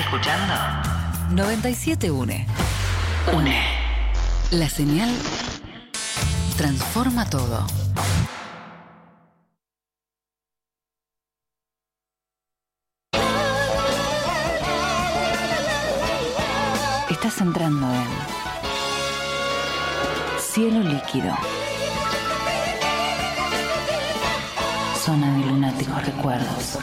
escuchando 97.1. UNE. La señal transforma todo. Estás entrando en Cielo Líquido. Zona de lunáticos recuerdos.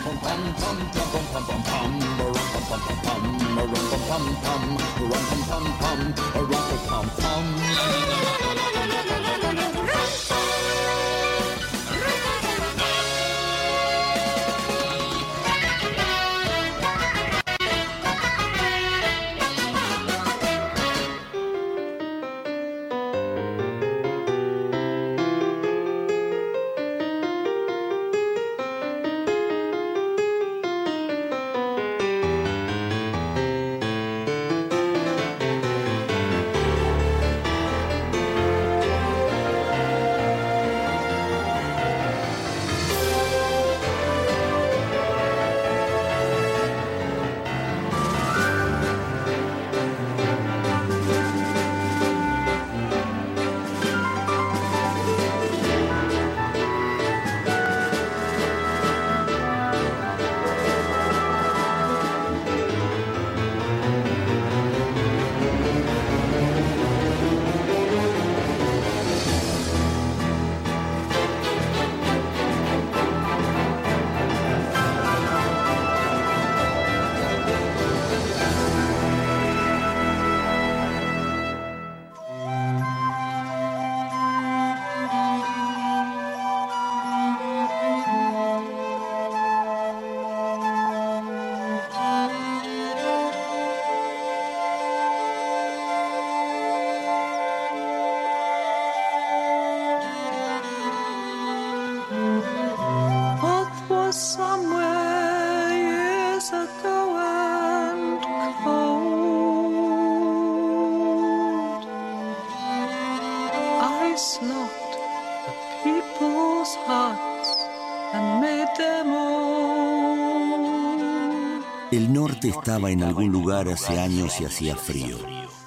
El norte estaba en algún lugar hace años y hacía frío.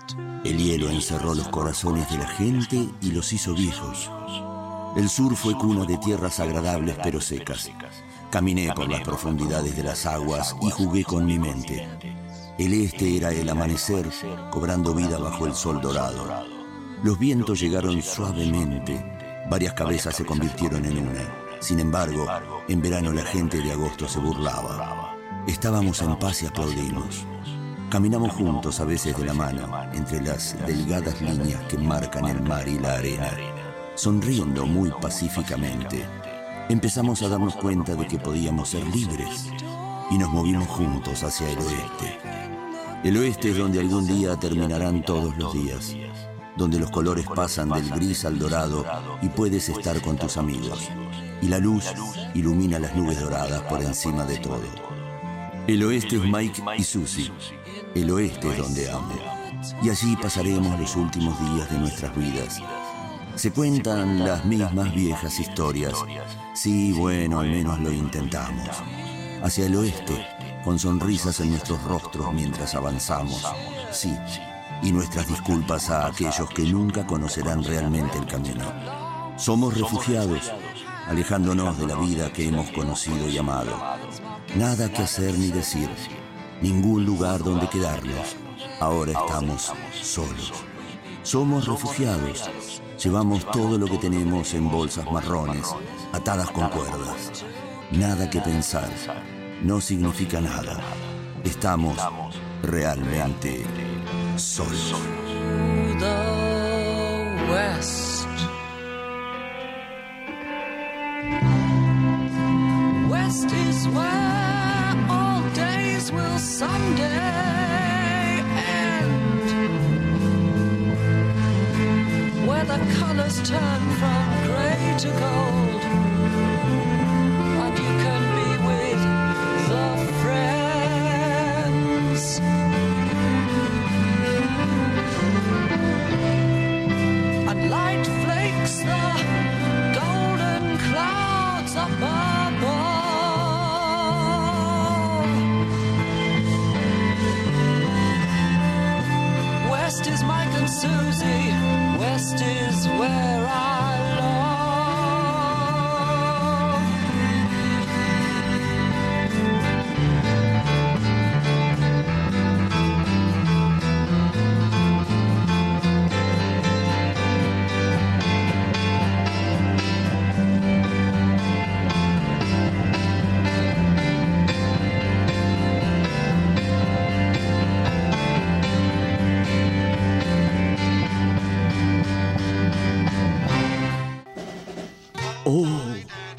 El hielo encerró los corazones de la gente y los hizo viejos. El sur fue cuna de tierras agradables pero secas. Caminé por las profundidades de las aguas y jugué con mi mente. El este era el amanecer, cobrando vida bajo el sol dorado. Los vientos llegaron suavemente. Varias cabezas se convirtieron en una. Sin embargo, en verano la gente de agosto se burlaba. Estábamos en paz y aplaudimos. Caminamos juntos, a veces de la mano, entre las delgadas líneas que marcan el mar y la arena, sonriendo muy pacíficamente. Empezamos a darnos cuenta de que podíamos ser libres y nos movimos juntos hacia el oeste. El oeste es donde algún día terminarán todos los días, donde los colores pasan del gris al dorado y puedes estar con tus amigos, y la luz ilumina las nubes doradas por encima de todo. El oeste es Mike y Susie. El oeste es donde amo. Y allí pasaremos los últimos días de nuestras vidas. Se cuentan las mismas viejas historias. Sí, bueno, al menos lo intentamos. Hacia el oeste, con sonrisas en nuestros rostros mientras avanzamos. Sí, y nuestras disculpas a aquellos que nunca conocerán realmente el camino. Somos refugiados, alejándonos de la vida que hemos conocido y amado. Nada que hacer ni decir, ningún lugar donde quedarnos. Ahora estamos solos. Somos refugiados. Llevamos todo lo que tenemos en bolsas marrones, atadas con cuerdas. Nada que pensar. No significa nada. Estamos realmente solos. West is where all days will someday end, where the colors turn from gray to gold, and you can be with the friends. And light flakes the golden clouds above.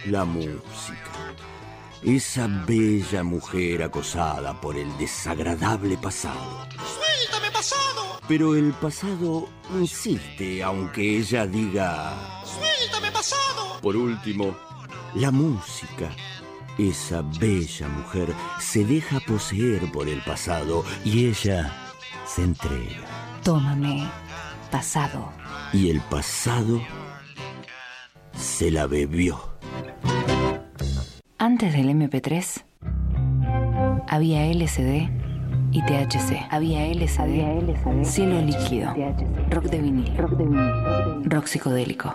La música. Esa bella mujer acosada por el desagradable pasado. ¡Suéltame, pasado! Pero el pasado insiste, aunque ella diga... ¡Suéltame, pasado! Por último, la música. Esa bella mujer se deja poseer por el pasado y ella se entrega. Tómame, pasado. Y el pasado se la bebió. Antes del MP3 había LCD y THC. Había LCD, cielo líquido, rock de vinilo, rock psicodélico.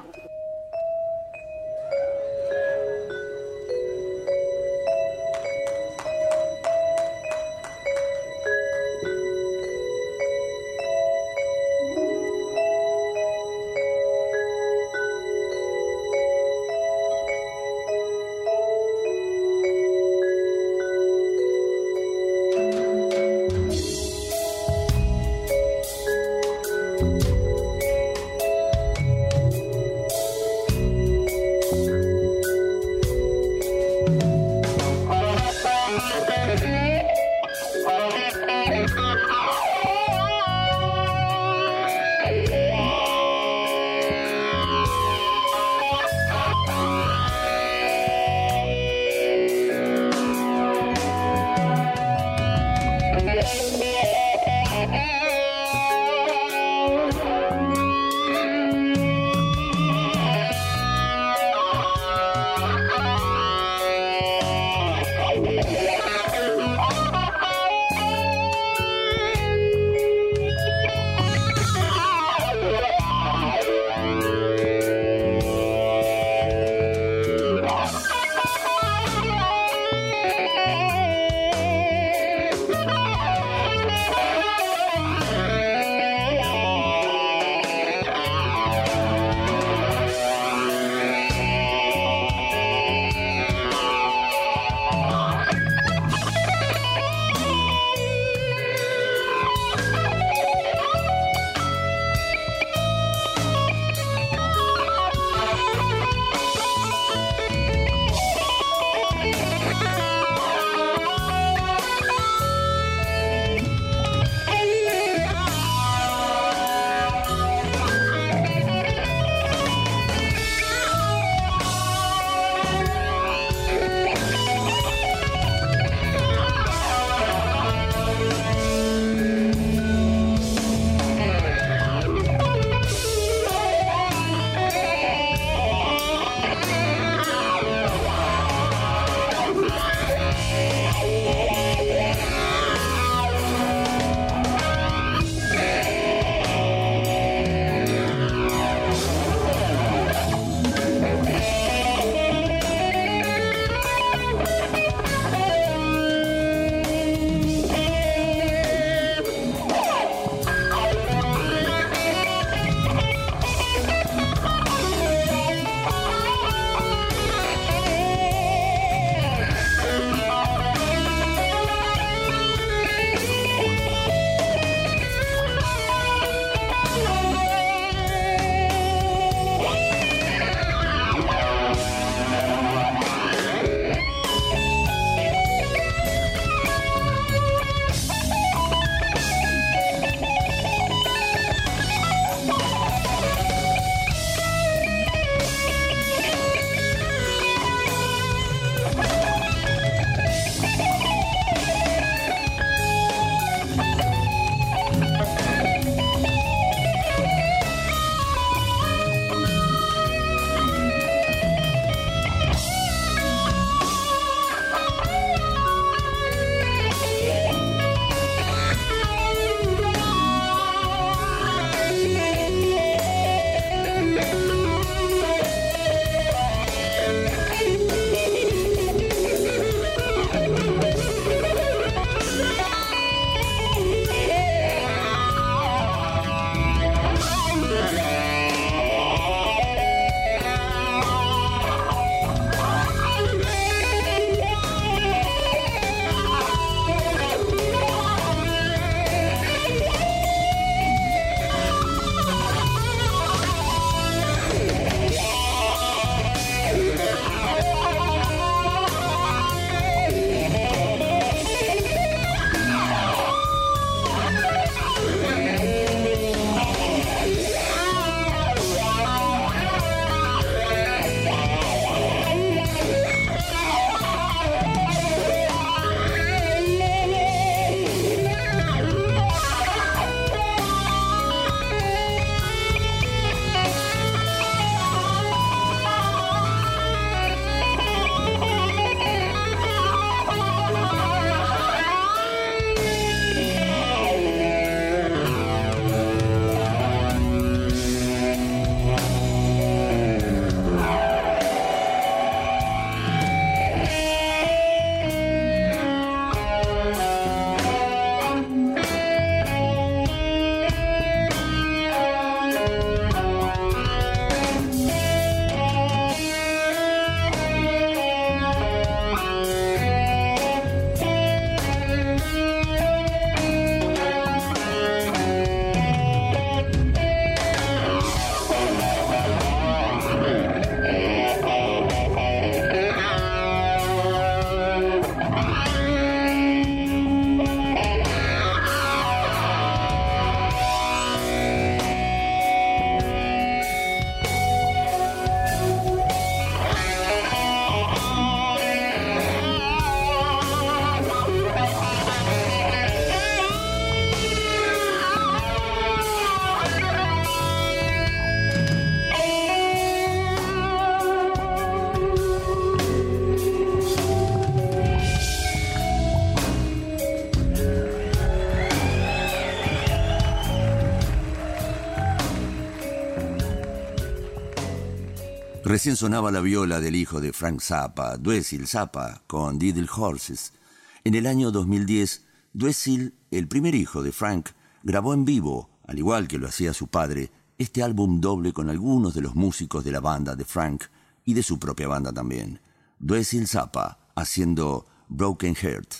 Recién sonaba la viola del hijo de Frank Zappa, Dweezil Zappa, con Diddle Horses. En el año 2010, Dweezil, el primer hijo de Frank, grabó en vivo, al igual que lo hacía su padre, este álbum doble con algunos de los músicos de la banda de Frank y de su propia banda también. Dweezil Zappa haciendo Broken Heart.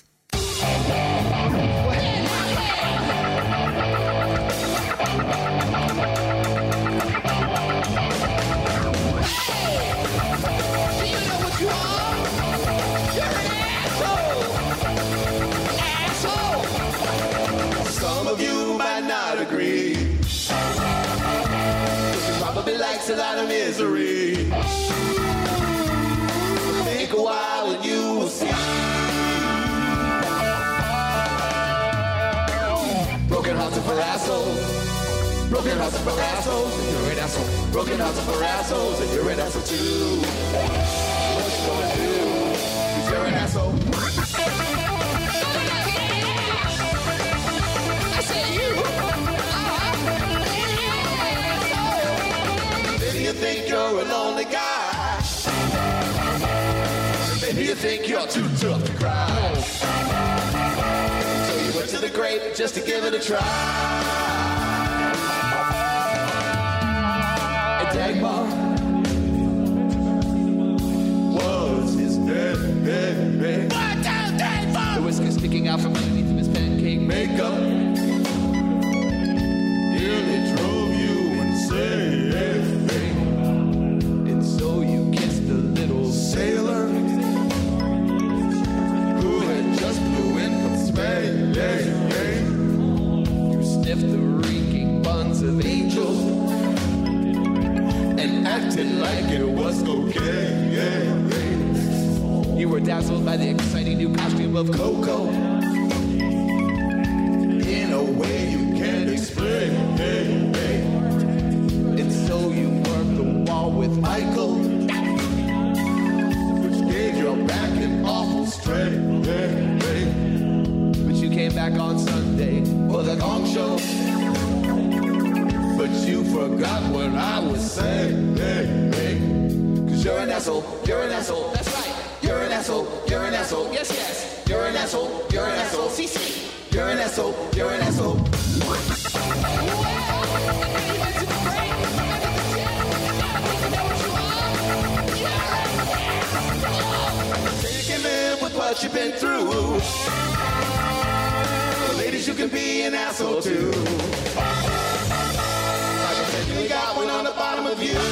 Likes a lot of misery. Think a while and you will see. Broken hearts are for assholes. Broken hearts are for assholes, and you're an asshole. Broken hearts are for assholes, and you're an asshole too. What you gonna do? 'Cause you're an asshole. I said you. You think you're a lonely guy. Maybe you think you're too tough to cry. So you went to the grave just to give it a try. And Dagmar was his name. What down Dagmar? The whiskey sticking out from underneath of his pancake makeup nearly drove you insane. Sailor who had just flew in from Spain. You sniffed the reeking buns of angels and acted like it was okay. You were dazzled by the exciting new costume of Coco in a way you can't explain. And so you worked the wall with Michael, your back and awful straight. But you came back on Sunday for the Gong Show. But you forgot what I was saying. 'Cause you're an asshole, you're an asshole, that's right. You're an asshole, you're an asshole, yes, yes. You're an asshole, you're an asshole, CC. You're an asshole, you're an asshole. What you've been through. Ladies, you can be an asshole too. Like I said, you got one on the bottom of you.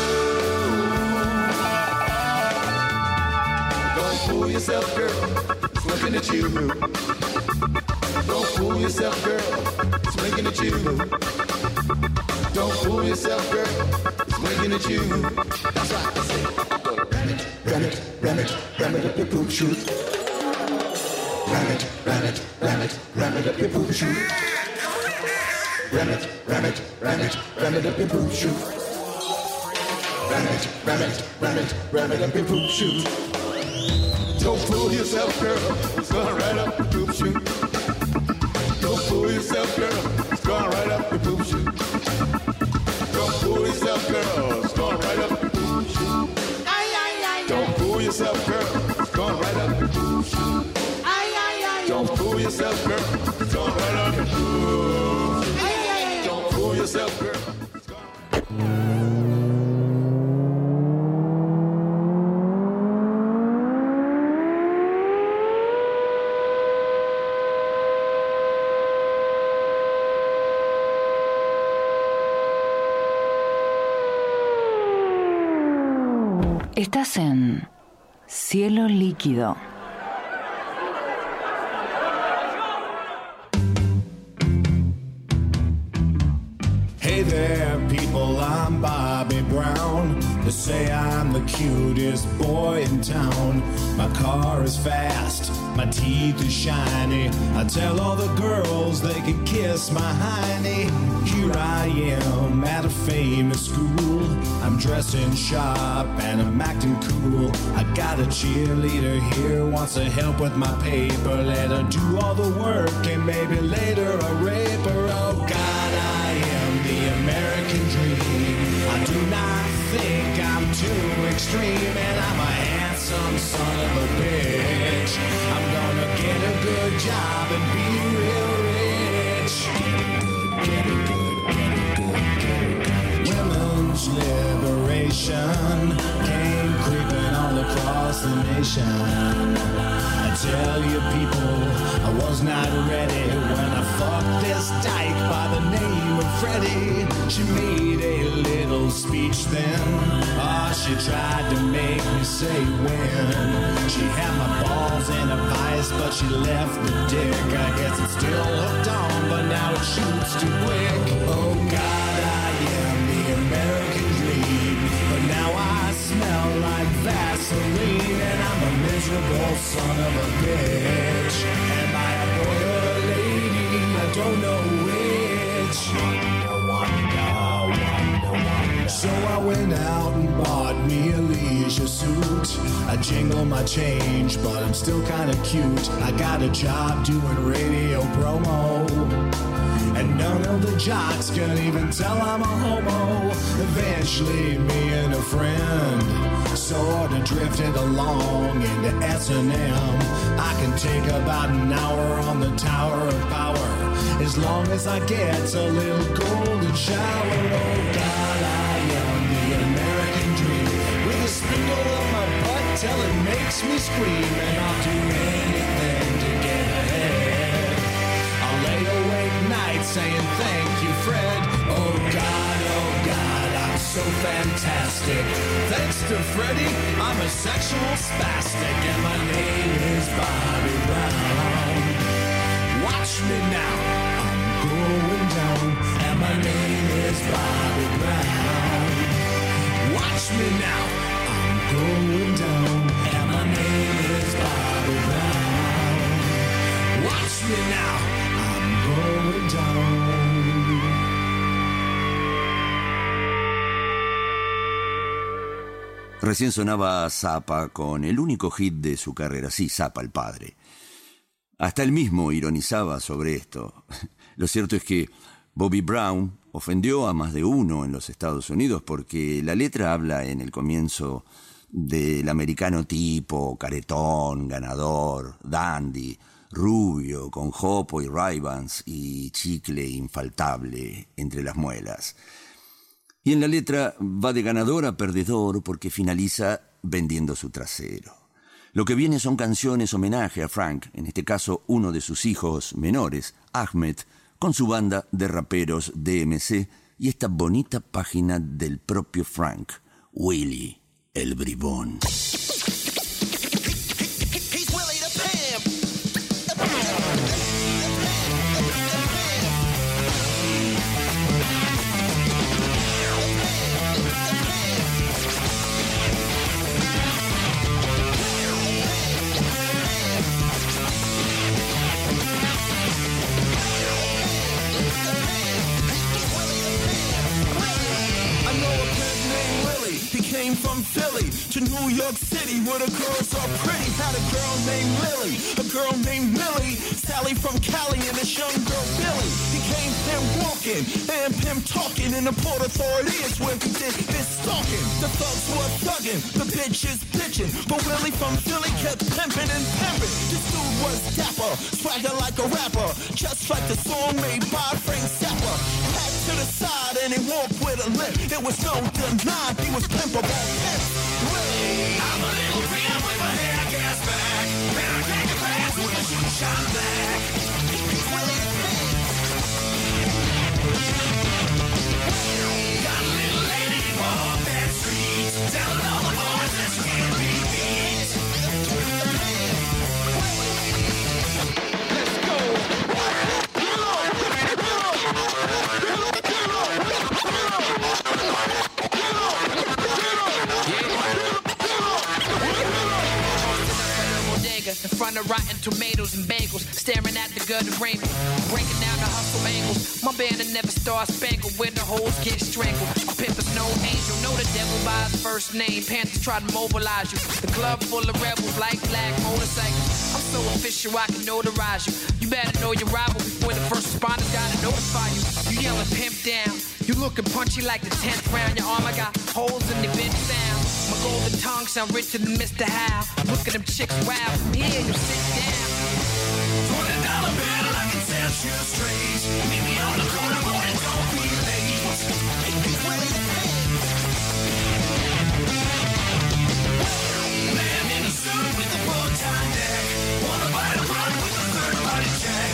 Don't fool yourself, girl, it's looking at you. Don't fool yourself, girl, it's winking at you. Don't fool yourself, girl, it's winking at you. That's right, I say, ram it up your poop shoot. Ram it up your poop shoot. Ram it up your poop shoot. Ram it up your poop shoot. Don't fool yourself, girl, it's going right up your poop shoot. Don't fool yourself, girl, it's going right up your poop shoot. Don't fool yourself, girl, it's going right up your poop shoot. Don't fool yourself, girl, it's going right up your poop shoot. Don't fool yourself, girl, it's going right up your poop. Don't fool yourself, girl. Estás en Cielo Líquido. Hey there, people, I'm Bobby Brown. They say I'm the cutest boy in town. My car is fast, my teeth are shiny. I tell all the girls they can kiss my hiney. Here I am at a famous school. I'm dressing sharp and I'm acting cool. I got a cheerleader here, wants to help with my paper. Let her do all the work and maybe later I'll rape her. Oh God, I am the American dream. I do not think I'm too extreme. son of a bitch. I'm gonna get a good job and be real rich. Get it good, get it good, get it good. Women's liberation came creeping all across the nation. I tell you people, I was not ready when I fucked this dyke by the name of Freddie. She made a little speech then. She tried to make me say when. She had my balls in a vice, but she left the dick. I guess it's still hooked on, but now it shoots too quick. Oh God, I am the American dream, but now I smell like Vaseline, and I'm a miserable son of a bitch. Am I a boy or a lady? I don't know which. So I went out and bought me a leisure suit. I jingle my change, but I'm still kinda cute. I got a job doing radio promo, and none of the jocks can even tell I'm a homo. Eventually me and a friend sorta drifted along into S&M. I can take about an hour on the Tower of Power, as long as I get a little golden shower. Oh God, I am the American dream, with a spindle up my butt till it makes me scream, and I'll do anything to get ahead. I'll lay awake nights saying thank you, Fred. Oh God, I'm so fantastic. Thanks to Freddie, I'm a sexual spastic, and my name is Bobby Brown. Watch me now, I'm going down, and my name is Bobby Brown. Watch me now, I'm going down, and my name is Bobby Brown. Watch me now, I'm going down. Recién sonaba Zappa con el único hit de su carrera, sí, Zappa el padre. Hasta él mismo ironizaba sobre esto. Lo cierto es que Bobby Brown ofendió a más de uno en los Estados Unidos porque la letra habla en el comienzo del americano tipo, caretón, ganador, dandy, rubio, con jopo y Ray-Bans y chicle infaltable entre las muelas. Y en la letra va de ganador a perdedor porque finaliza vendiendo su trasero. Lo que viene son canciones homenaje a Frank, en este caso uno de sus hijos menores, Ahmed, con su banda de raperos DMC y esta bonita página del propio Frank, Willie el Bribón. From Philly to New York City, where the girls are pretty. Had a girl named Lily, a girl named Millie, Sally from Cali, and this young girl Billy. He came pimp walking and pimp talking, and the Port Authority is where he did his stalking. The thugs were thugging, the bitches bitching, but Willie from Philly kept pimping and pimping. This dude was dapper, swagger like a rapper, just like the song made by Frank Zappa. Hat to the side and he walked with a limp. It was no deny he was pimpable. Willie, I'm a little pimp with my hair gas back, and I take a pass with a shoe shine black. Willie the Pimp. Got a little lady walk that street, telling all the boys that she can't be beat. Let's go. In front of rotten tomatoes and bagels, staring at the gutter rainbow, breaking down the hustle angles. My banner never star spangled, where the hoes get strangled. A pimp is no angel, know the devil by his first name. Panthers try to mobilize you. The club full of rebels like black motorcycles. I'm so official I can notarize you. You better know your rival before the first responders gotta notify you. You yelling pimp down, You looking punchy like the 10th round. Your armor got holes in the bench sound. My golden tongue sound richer than Mr. Howe. Look at them chicks, wow. From here, you sit down. $20 bill, I can tell you straight. Meet me on the corner, boy, and don't be late. Man in a suit with a full-time neck. Wanna buy a run with a third-party check.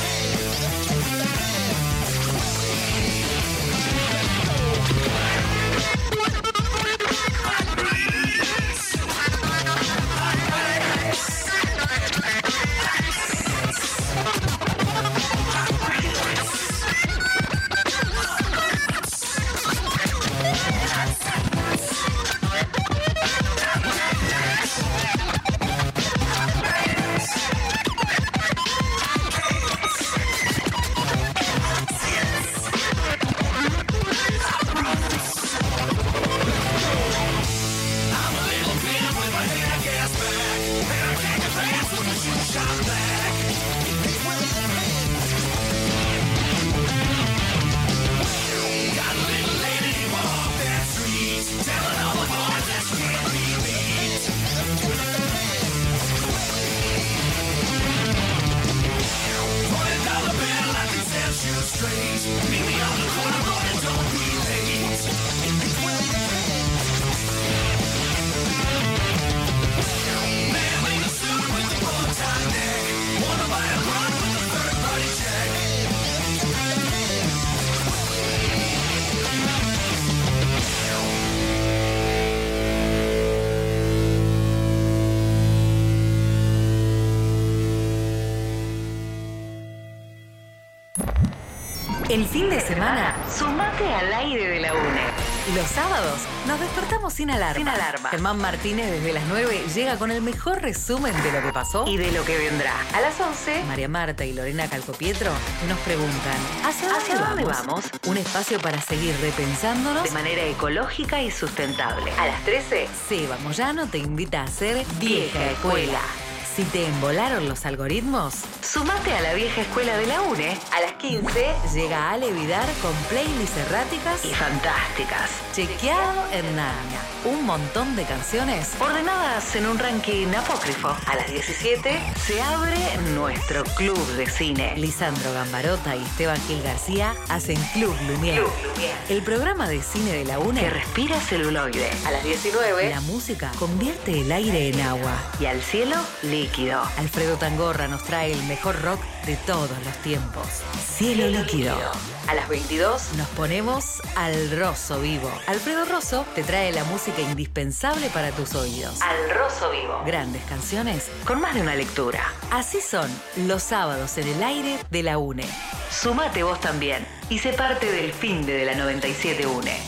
El fin de semana, sumate al aire de la UNE. Los sábados nos despertamos sin alarma. Germán Martínez desde las 9 llega con el mejor resumen de lo que pasó y de lo que vendrá. A las 11, María Marta y Lorena Calcopietro nos preguntan ¿Hacia dónde vamos? Un espacio para seguir repensándonos de manera ecológica y sustentable. A las 13, Seba Moyano te invita a hacer Vieja Escuela. Si te embolaron los algoritmos, sumate a la vieja escuela de la UNE. A las 15 llega Ale Vidar con playlists erráticas y fantásticas. Chequeado en Narnia. Un montón de canciones ordenadas en un ranking apócrifo. A las 17 se abre nuestro club de cine. Lisandro Gambarota y Esteban Gil García hacen Club Lumière. El programa de cine de la UNE que respira celuloide. A las 19 la música convierte el aire en agua y al cielo líquido. Alfredo Tangorra nos trae el mejor rock de todos los tiempos. Cielo líquido. A las 22 nos ponemos al Rosso Vivo. Alfredo Rosso te trae la música indispensable para tus oídos. Al Rosso Vivo. Grandes canciones con más de una lectura. Así son los sábados en el aire de la UNE. Sumate vos también y sé parte del fin de la 97 UNE.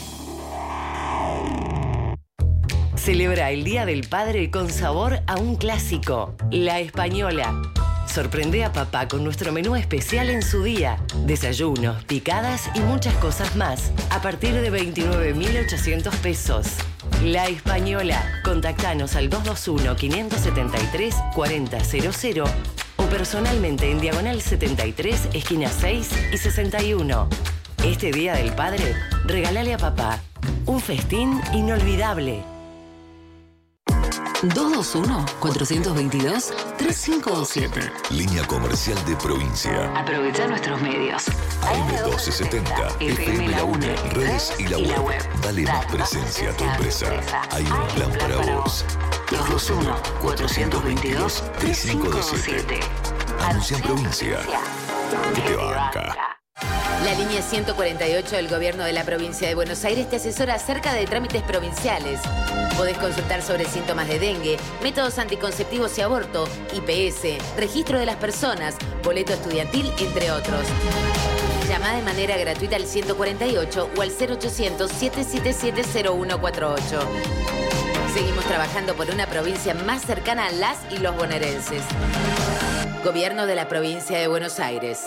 Celebra el Día del Padre con sabor a un clásico, La Española. Sorprende a papá con nuestro menú especial en su día. Desayunos, picadas y muchas cosas más. A partir de 29.800 pesos. La Española. Contactanos al 221-573-4000 o personalmente en Diagonal 73, esquinas 6 y 61. Este Día del Padre, regálale a papá un festín inolvidable. 221-422-3527. Línea comercial de provincia. Aprovecha nuestros medios. AM1270, FM La UNE, redes y la web. Dale más presencia a tu empresa. Hay un plan para vos. 221-422-3527. Anuncia en provincia. Que te banca. La línea 148 del Gobierno de la Provincia de Buenos Aires te asesora acerca de trámites provinciales. Podés consultar sobre síntomas de dengue, métodos anticonceptivos y aborto, IPS, registro de las personas, boleto estudiantil, entre otros. Llama de manera gratuita al 148 o al 0800-777-0148. Seguimos trabajando por una provincia más cercana a las y los bonaerenses. Gobierno de la Provincia de Buenos Aires.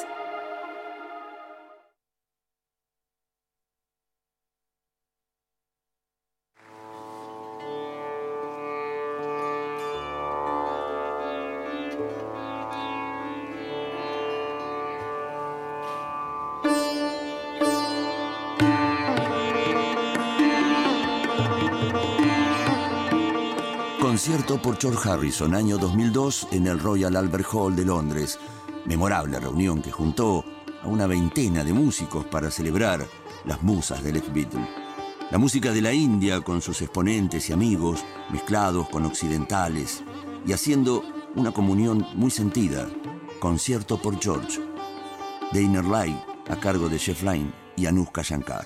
Concierto por George Harrison, año 2002, en el Royal Albert Hall de Londres. Memorable reunión que juntó a una veintena de músicos para celebrar las musas del ex-Beatle. La música de la India con sus exponentes y amigos, mezclados con occidentales y haciendo una comunión muy sentida. Concierto por George. The Inner Light, a cargo de Jeff Lynne y Anushka Shankar.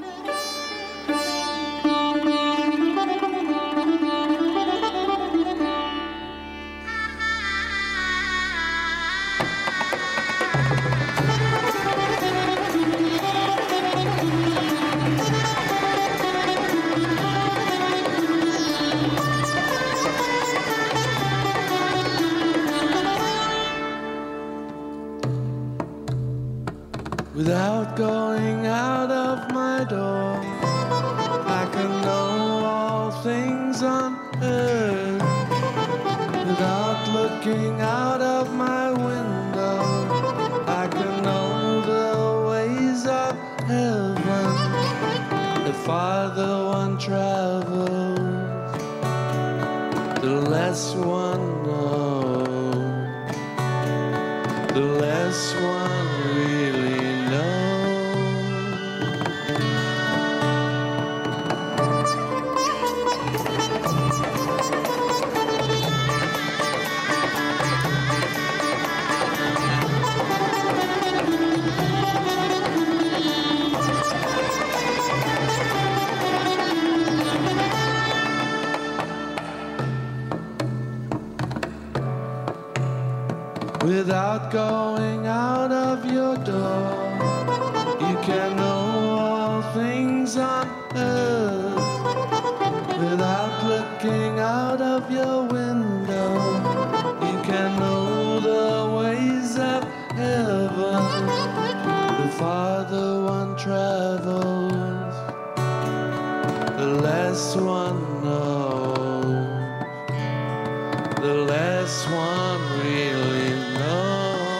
Without going out of my door, I can know all things on earth. Without looking out of my window, I can know the ways of heaven. The farther one travels, the less one knows, the less one really Without going out of your door, you can know all things on earth. Without looking out of your window, you can know the ways of heaven. The farther one travels, the less one knows, the less one really knows.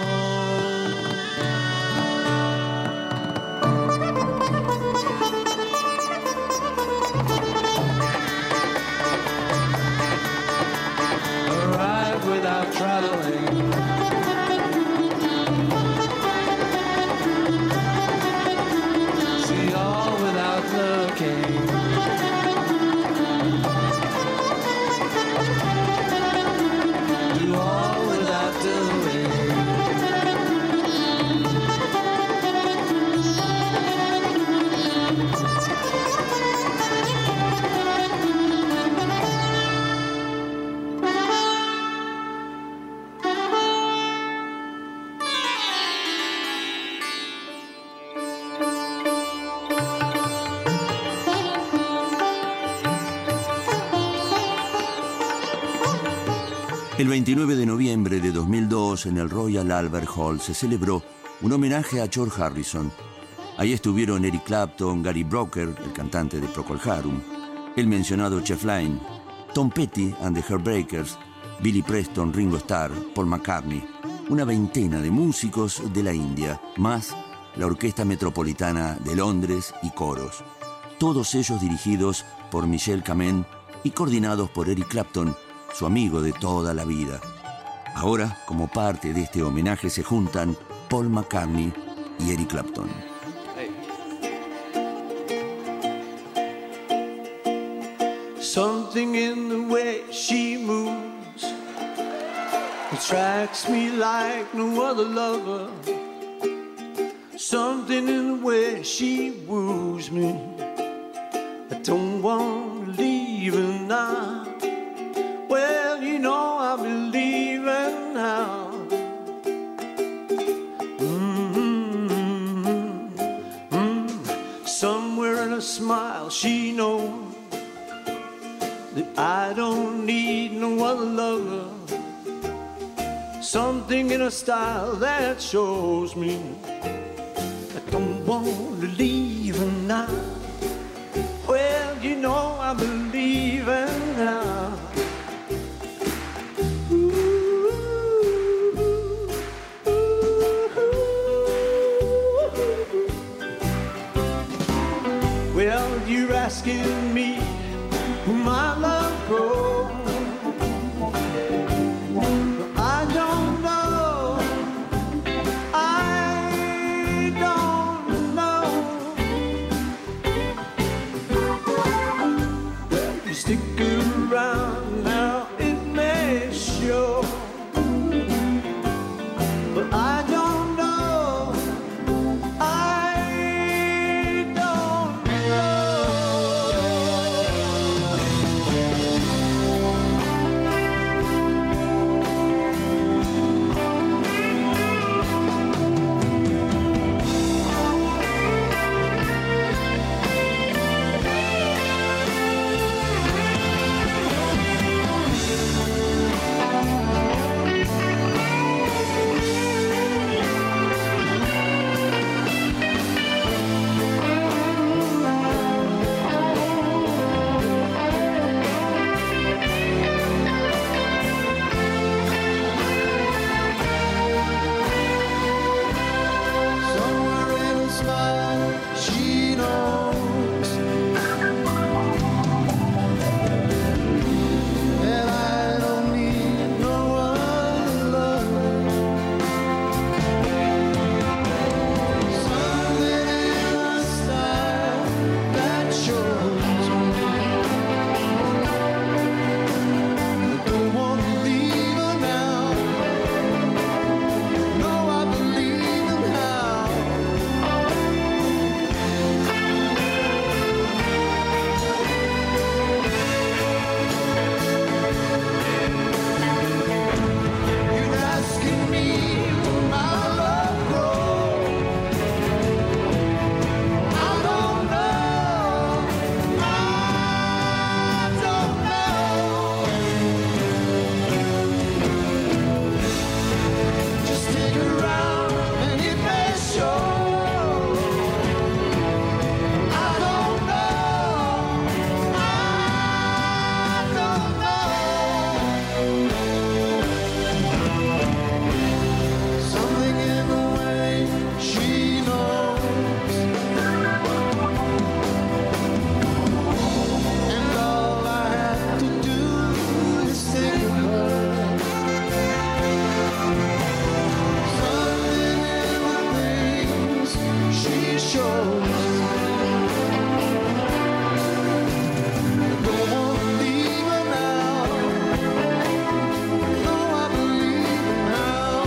Arrive without traveling, see all without looking, do all without doing. El 29 de noviembre de 2002, en el Royal Albert Hall, se celebró un homenaje a George Harrison. Ahí estuvieron Eric Clapton, Gary Brooker, el cantante de Procol Harum, el mencionado Jeff Lynne, Tom Petty and the Heartbreakers, Billy Preston, Ringo Starr, Paul McCartney, una veintena de músicos de la India, más la Orquesta Metropolitana de Londres y coros. Todos ellos dirigidos por Michel Kamen y coordinados por Eric Clapton, su amigo de toda la vida. Ahora, como parte de este homenaje, se juntan Paul McCartney y Eric Clapton. Something in the way she moves attracts me like no other lover. Something in the way she woos me, I don't want to leave her now. Well, you know I'll be leaving now. Somewhere in a smile she knows that I don't need no other lover. Something in her style that shows me I don't want to leave her now. Well, you know I believe in now. Well, you're asking me who my love grows. shows. Don't wanna leave her now. No, I believe her now.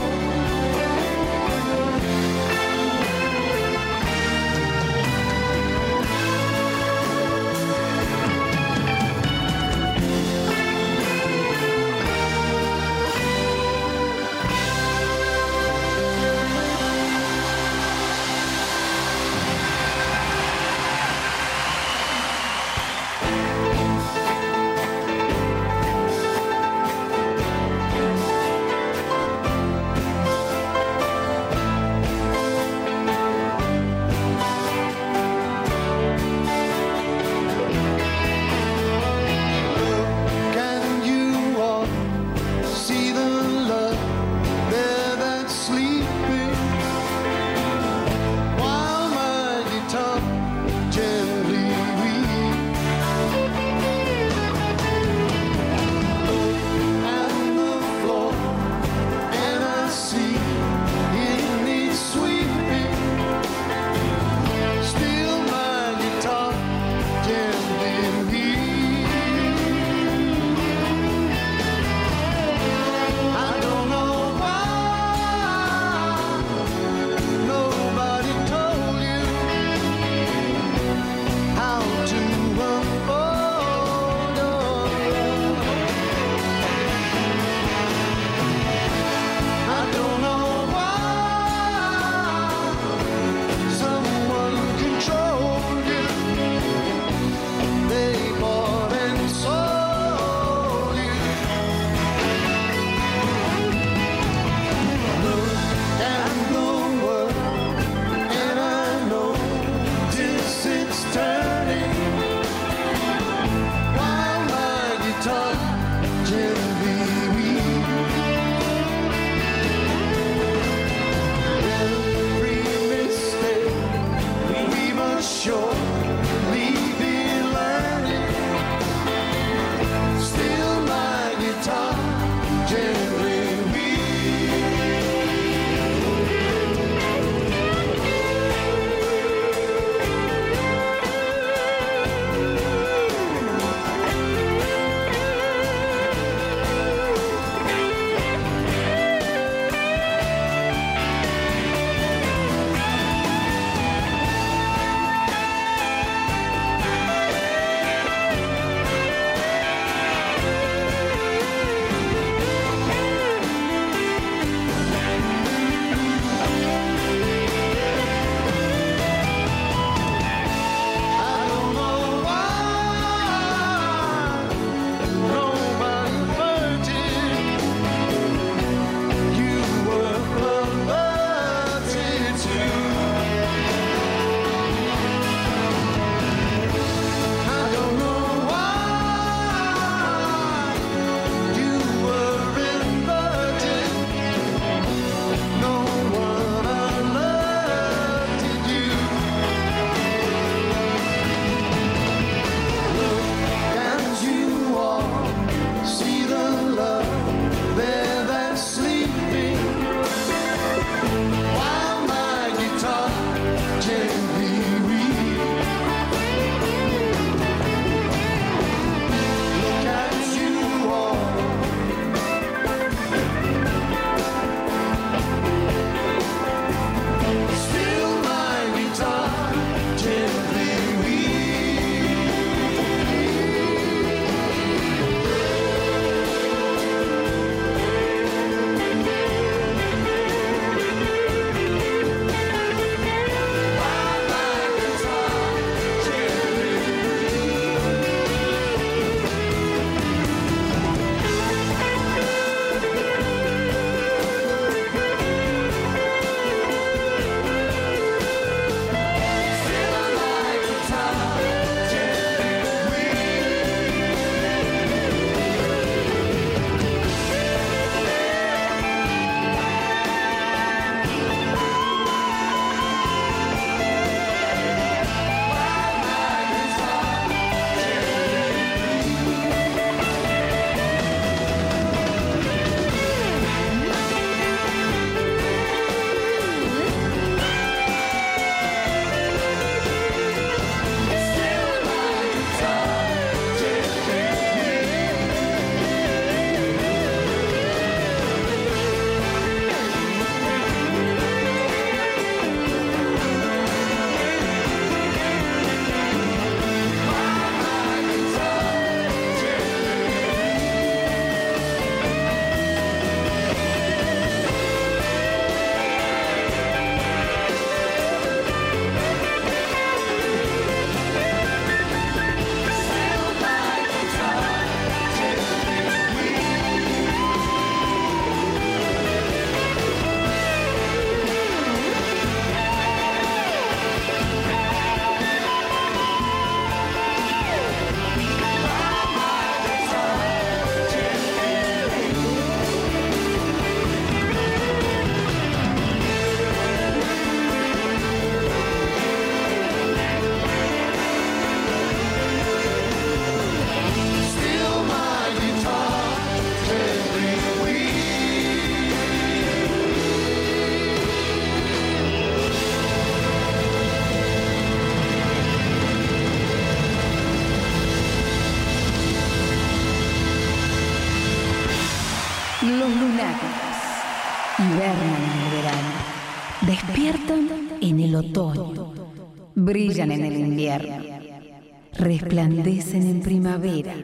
Hibernan en el verano, despiertan en el otoño, brillan en el invierno, resplandecen en primavera.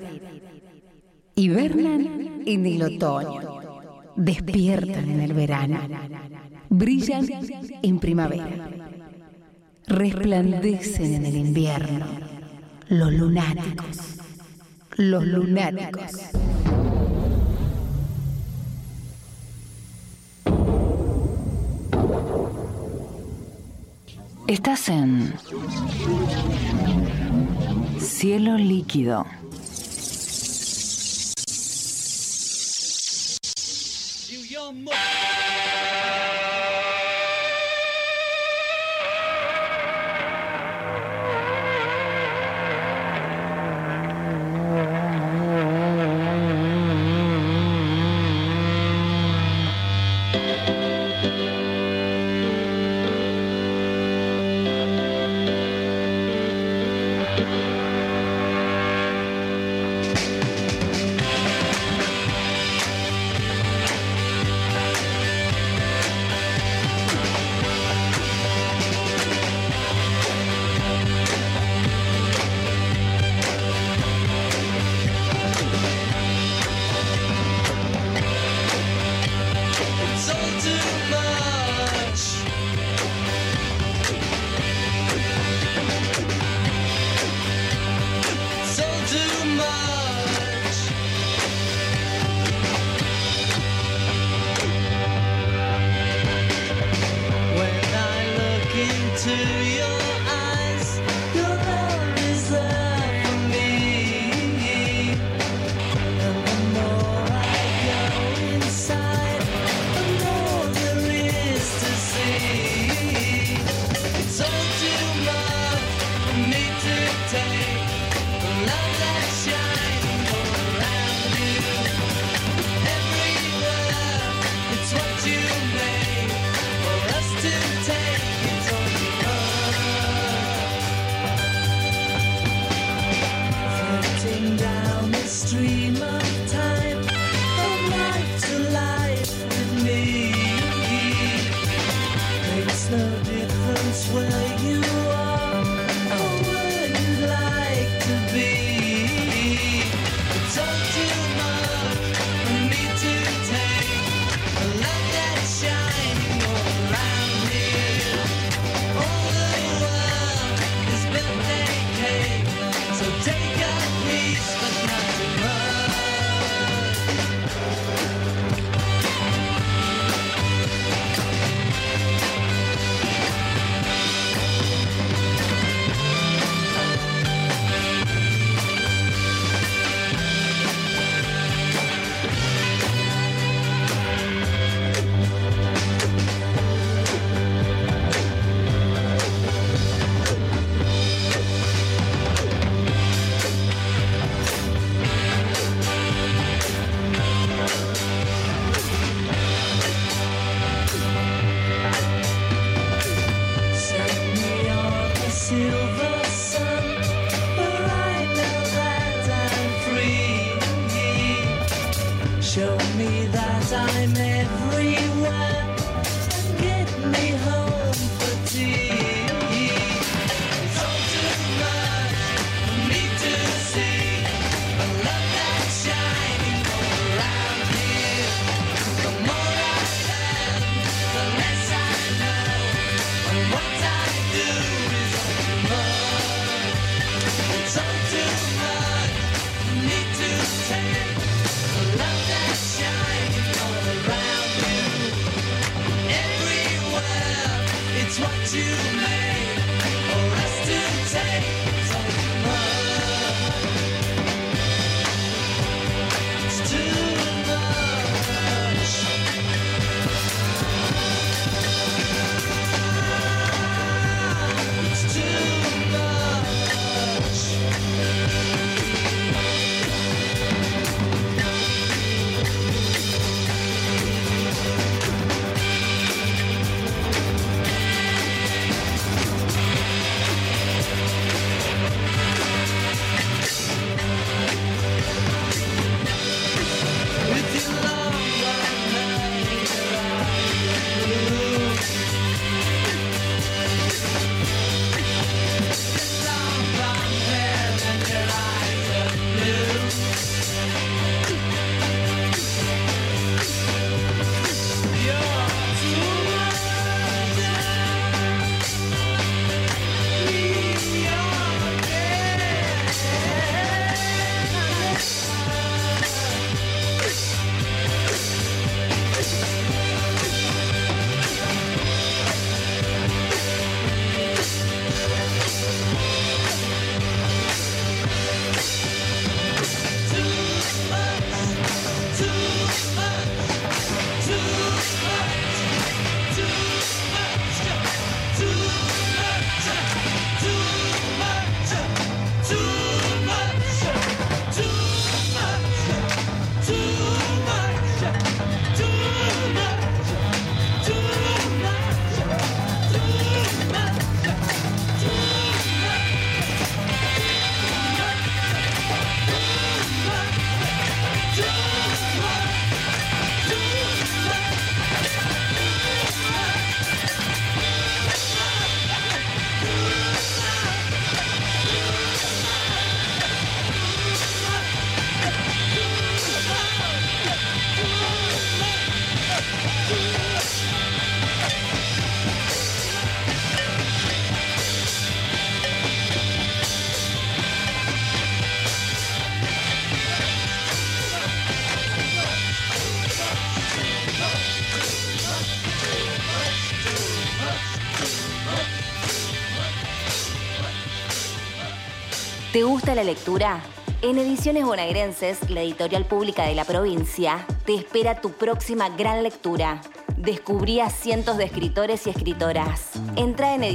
Hibernan en el otoño, despiertan en el verano, brillan en primavera, resplandecen en el invierno. Los lunáticos, los lunáticos. Estás en Cielo Líquido. ¿Te gusta la lectura? En Ediciones Bonaerenses, la editorial pública de la provincia, te espera tu próxima gran lectura. Descubrí a cientos de escritores y escritoras. Entra en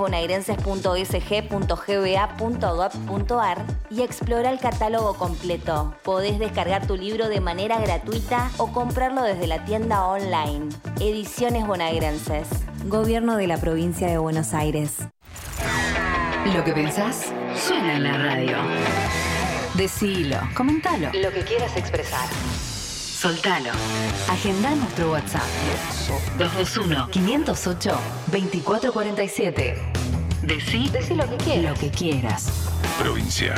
edicionesbonaerenses.sg.gba.gov.ar y explora el catálogo completo. Podés descargar tu libro de manera gratuita o comprarlo desde la tienda online. Ediciones Bonaerenses. Gobierno de la Provincia de Buenos Aires. Lo que pensás suena en la radio. Decilo, comentalo. Lo que quieras expresar. Soltalo. Agendá nuestro WhatsApp. 221-508-2447. Decí lo que quieras. Lo que quieras. Provincia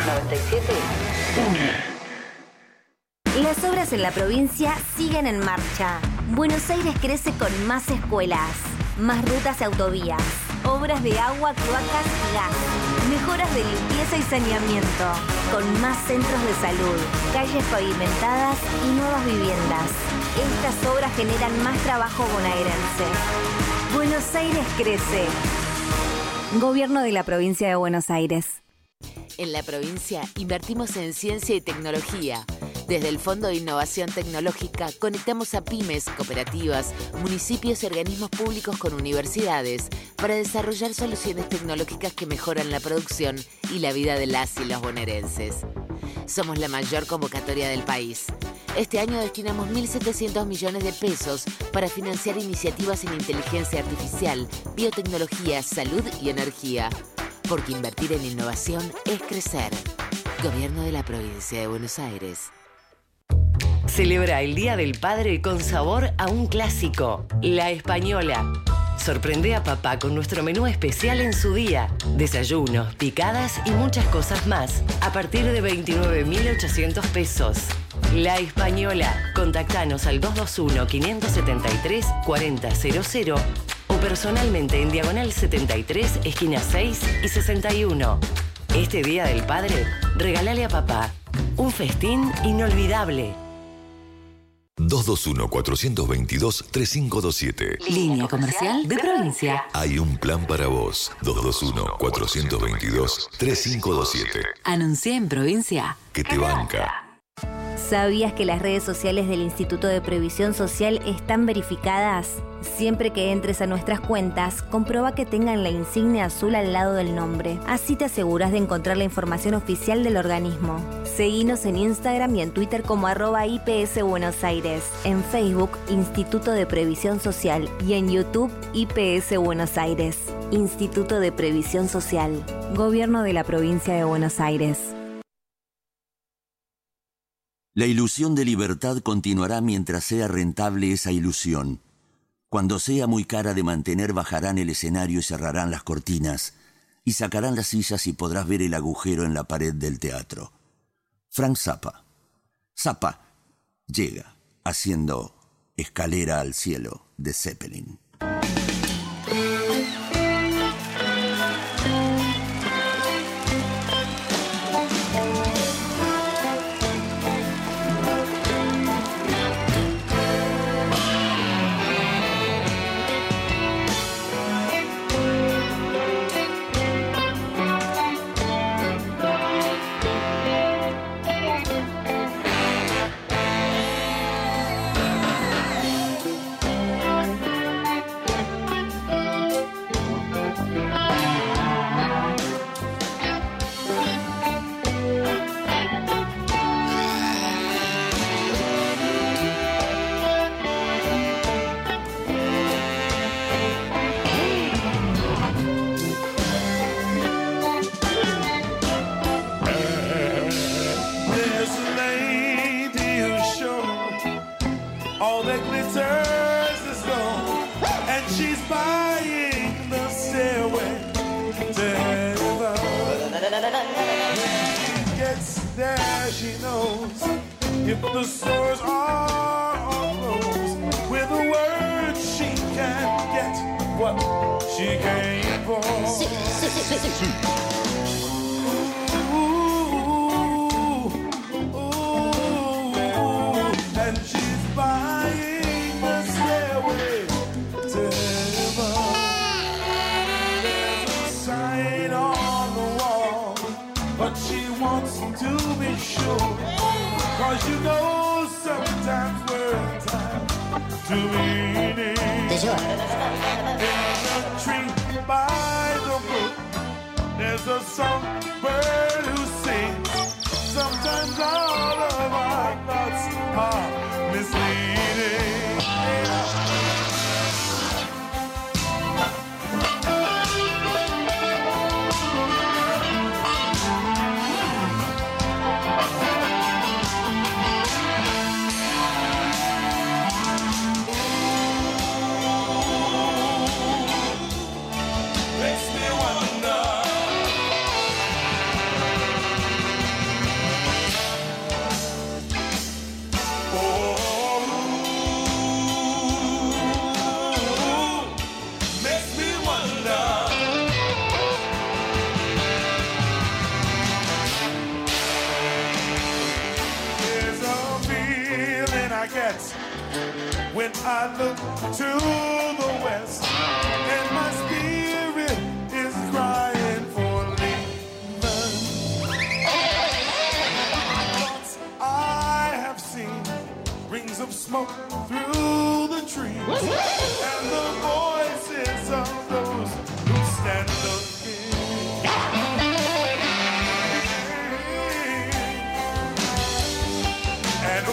97.1. Las obras en la provincia siguen en marcha. Buenos Aires crece con más escuelas, más rutas y autovías, obras de agua, cloacas y gas, mejoras de limpieza y saneamiento, con más centros de salud, calles pavimentadas y nuevas viviendas. Estas obras generan más trabajo bonaerense. Buenos Aires crece. Gobierno de la Provincia de Buenos Aires. En la provincia invertimos en ciencia y tecnología. Desde el Fondo de Innovación Tecnológica conectamos a pymes, cooperativas, municipios y organismos públicos con universidades para desarrollar soluciones tecnológicas que mejoran la producción y la vida de las y los bonaerenses. Somos la mayor convocatoria del país. Este año destinamos 1.700 millones de pesos para financiar iniciativas en inteligencia artificial, biotecnología, salud y energía. Porque invertir en innovación es crecer. Gobierno de la Provincia de Buenos Aires. Celebra el Día del Padre con sabor a un clásico, La Española. Sorprende a papá con nuestro menú especial en su día. Desayunos, picadas y muchas cosas más. A partir de 29.800 pesos. La Española. Contactanos al 221-573-4000 o personalmente en Diagonal 73, esquina 6 y 61. Este Día del Padre, regálale a papá un festín inolvidable. 221-422-3527. Línea comercial de provincia. Hay un plan para vos. 221-422-3527. Anuncié en provincia. Que te banca. ¿Sabías que las redes sociales del Instituto de Previsión Social están verificadas? Siempre que entres a nuestras cuentas, comprueba que tengan la insignia azul al lado del nombre. Así te aseguras de encontrar la información oficial del organismo. Seguinos en Instagram y en Twitter como @IPS Buenos Aires, en Facebook Instituto de Previsión Social y en YouTube IPS Buenos Aires. Instituto de Previsión Social. Gobierno de la Provincia de Buenos Aires. La ilusión de libertad continuará mientras sea rentable esa ilusión. Cuando sea muy cara de mantener, bajarán el escenario y cerrarán las cortinas, y sacarán las sillas y podrás ver el agujero en la pared del teatro. Frank Zappa. Zappa llega haciendo Escalera al cielo de Zeppelin. If the stores are all closed, with a word she can get what she came for. And she's buying the stairway to heaven. There's a sign on the wall, but she to be sure. Cause you know sometimes words have to meaning. In the tree by the brook, there's a songbird who sings. Sometimes all of our thoughts are misleading. When I look to the west, and my spirit is crying for leaving. Thoughts I have seen, rings of smoke through the trees, and the voices of those who stand looking. And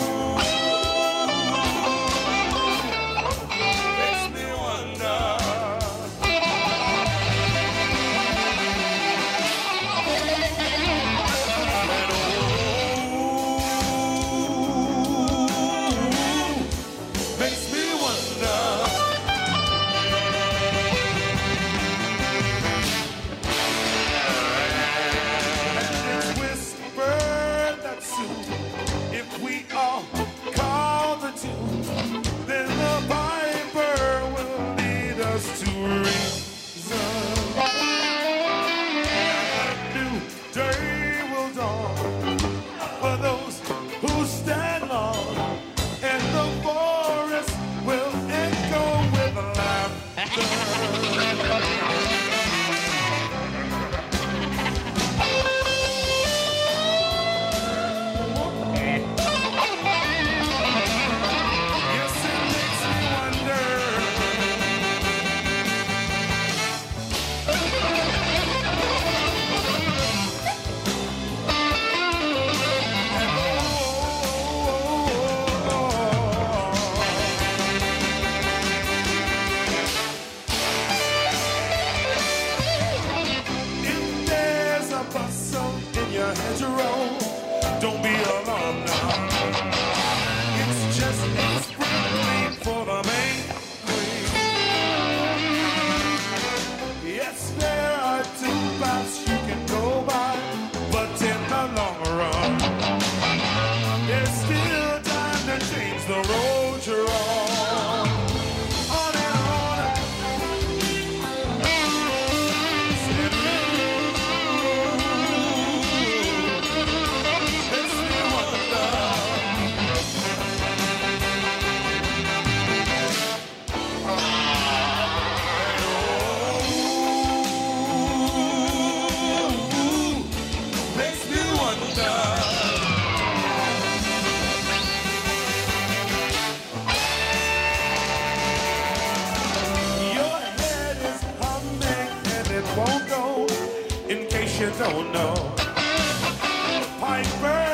don't be alarmed now. It's just a spring for the main queen. Yes, there are two paths you can go by, but in the long run, there's still time to change the road you're on. On and on. You don't know. Piper